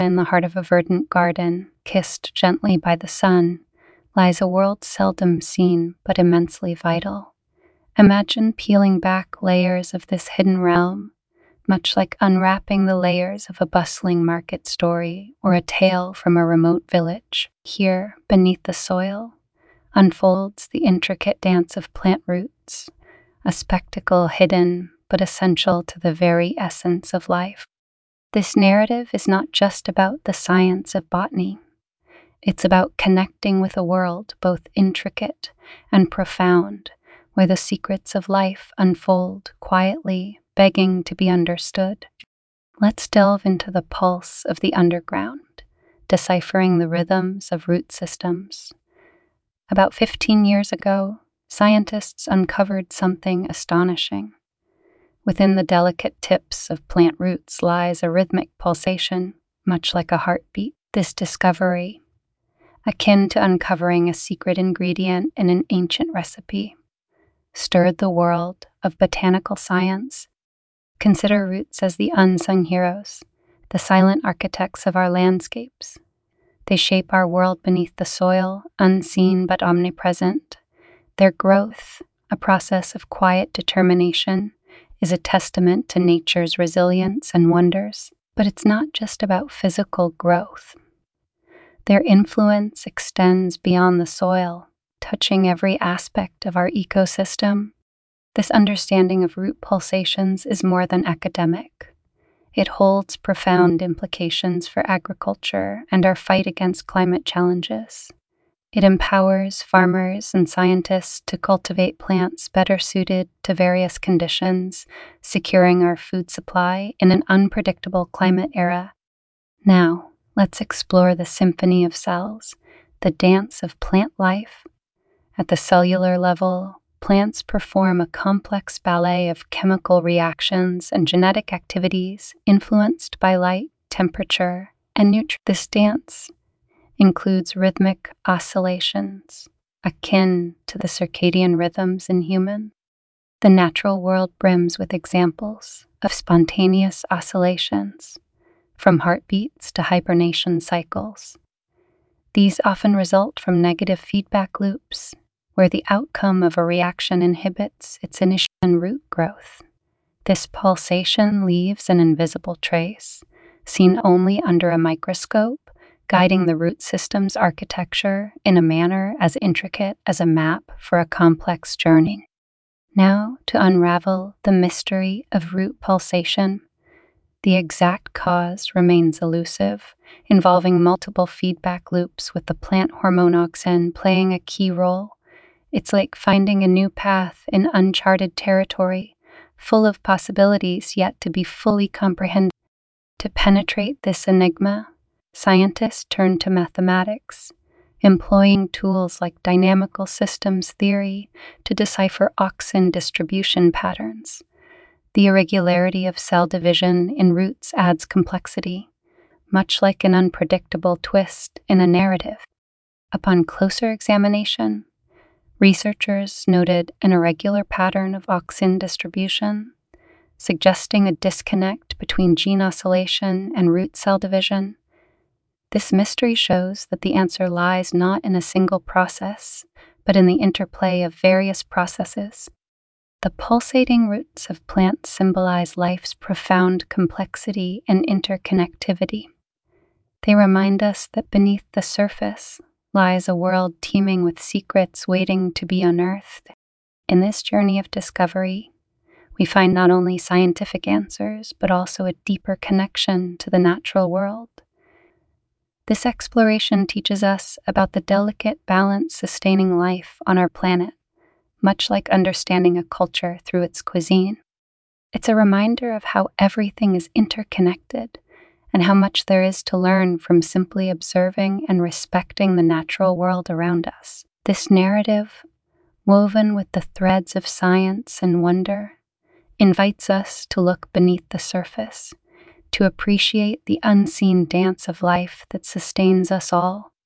In the heart of a verdant garden, kissed gently by the sun, lies a world seldom seen but immensely vital. Imagine peeling back layers of this hidden realm, much like unwrapping the layers of a bustling market story or a tale from a remote village. Here, beneath the soil, unfolds the intricate dance of plant roots, a spectacle hidden but essential to the very essence of life. This narrative is not just about the science of botany. It's about connecting with a world both intricate and profound, where the secrets of life unfold quietly, begging to be understood. Let's delve into the pulse of the underground, deciphering the rhythms of root systems. About 15 years ago, scientists uncovered something astonishing. Within the delicate tips of plant roots lies a rhythmic pulsation, much like a heartbeat. This discovery, akin to uncovering a secret ingredient in an ancient recipe, stirred the world of botanical science. Consider roots as the unsung heroes, the silent architects of our landscapes. They shape our world beneath the soil, unseen but omnipresent. Their growth, a process of quiet determination, is a testament to nature's resilience and wonders. But it's not just about physical growth. Their influence extends beyond the soil, touching every aspect of our ecosystem. This understanding of root pulsations is more than academic. It holds profound implications for agriculture and our fight against climate challenges. It empowers farmers and scientists to cultivate plants better suited to various conditions, securing our food supply in an unpredictable climate era. Now, let's explore the symphony of cells, the dance of plant life. At the cellular level, plants perform a complex ballet of chemical reactions and genetic activities influenced by light, temperature, and nutrients. This dance includes rhythmic oscillations akin to the circadian rhythms in humans. The natural world brims with examples of spontaneous oscillations, from heartbeats to hibernation cycles. These often result from negative feedback loops, where the outcome of a reaction inhibits its initial root growth. This pulsation leaves an invisible trace, seen only under a microscope, guiding the root system's architecture in a manner as intricate as a map for a complex journey. Now, to unravel the mystery of root pulsation, the exact cause remains elusive, involving multiple feedback loops with the plant hormone auxin playing a key role. It's like finding a new path in uncharted territory, full of possibilities yet to be fully comprehended. To penetrate this enigma, scientists turn to mathematics, employing tools like dynamical systems theory to decipher auxin distribution patterns. The irregularity of cell division in roots adds complexity, much like an unpredictable twist in a narrative. Upon closer examination, researchers noted an irregular pattern of auxin distribution, suggesting a disconnect between gene oscillation and root cell division. This mystery shows that the answer lies not in a single process, but in the interplay of various processes. The pulsating roots of plants symbolize life's profound complexity and interconnectivity. They remind us that beneath the surface lies a world teeming with secrets waiting to be unearthed. In this journey of discovery, we find not only scientific answers, but also a deeper connection to the natural world. This exploration teaches us about the delicate balance sustaining life on our planet, much like understanding a culture through its cuisine. It's a reminder of how everything is interconnected and how much there is to learn from simply observing and respecting the natural world around us. This narrative, woven with the threads of science and wonder, invites us to look beneath the surface, to appreciate the unseen dance of life that sustains us all.